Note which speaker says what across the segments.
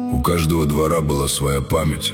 Speaker 1: У каждого двора была своя память,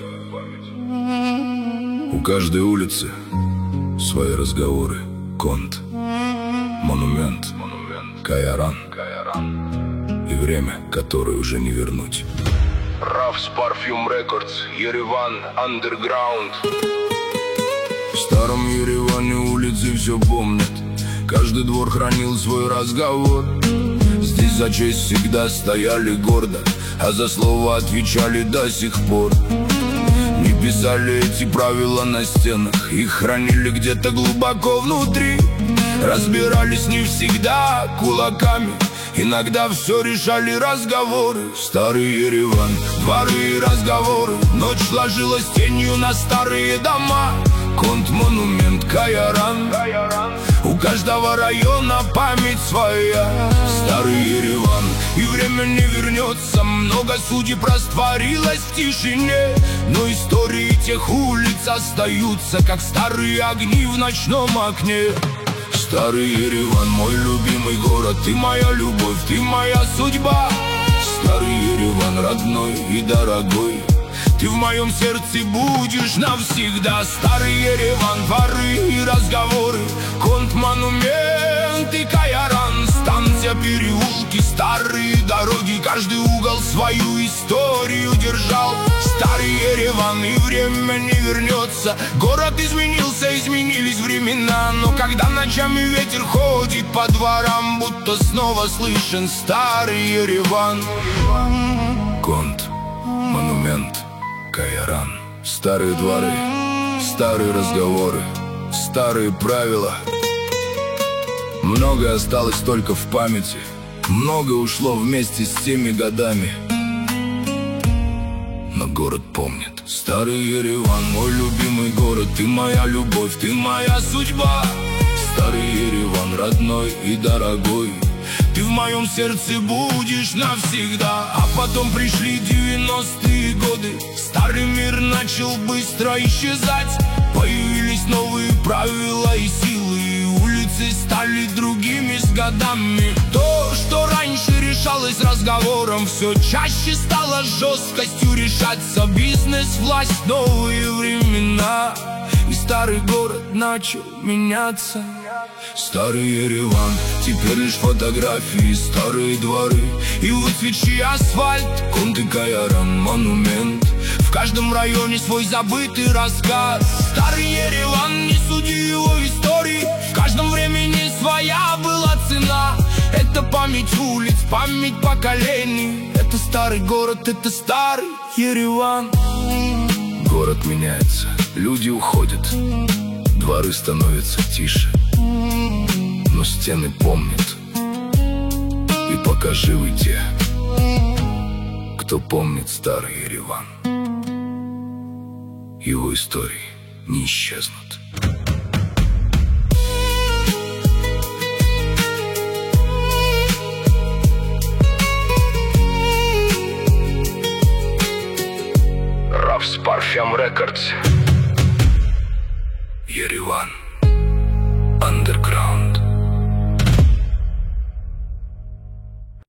Speaker 1: у каждой улицы свои разговоры. Конт, монумент, Кайаран и время, которое уже не вернуть.
Speaker 2: Равс Парфюм Рекордс, Ереван, Андерграунд.
Speaker 1: В старом Ереване улицы все помнят, каждый двор хранил свой разговор. Здесь за честь всегда стояли гордо, а за слово отвечали до сих пор. Не писали эти правила на стенах, их хранили где-то глубоко внутри. Разбирались не всегда кулаками, иногда все решали разговоры. Старый Ереван, дворы и разговоры, ночь ложилась тенью на старые дома. Конт, монумент, Кайаран, у каждого района память своя. Старый Ереван, и время не вернется, много судеб растворилось в тишине. Но истории тех улиц остаются, как старые огни в ночном окне. Старый Ереван, мой любимый город, ты моя любовь, ты моя судьба. Старый Ереван, родной и дорогой, ты в моем сердце будешь навсегда. Старый Ереван, дворы и разговоры, Конт, монумент и Кайаран. Станция, переулки, старые дороги, каждый угол свою историю держал. Старый Ереван, и время не вернется, город изменился, изменились времена. Но когда ночами ветер ходит по дворам, будто снова слышен старый Ереван. Конт, монумент, Кайаран. Старые дворы, старые разговоры, старые правила. Многое осталось только в памяти, многое ушло вместе с теми годами. Но город помнит. Старый Ереван, мой любимый город, ты моя любовь, ты моя судьба. Старый Ереван, родной и дорогой, ты в моем сердце будешь навсегда. А потом пришли 90-е годы, старый мир начал быстро исчезать. Появились новые правила и силы, и улицы стали другими с годами. То, что раньше решалось разговором, все чаще стало жесткостью решаться. Бизнес, власть, новые времена, и старый город начал меняться. Старый Ереван, теперь лишь фотографии, старые дворы и выцветший асфальт. Конт и Кайаран, монумент, в каждом районе свой забытый рассказ. Старый Ереван, не суди его истории, в каждом времени своя была цена. Это память улиц, память поколений, это старый город, это старый Ереван. Город меняется, люди уходят, дворы становятся тише, но стены помнят. И пока живы те, кто помнит старый Ереван, его истории не исчезнут.
Speaker 2: Равс Парфюм Рекордс,
Speaker 1: Ереван, Андерграунд.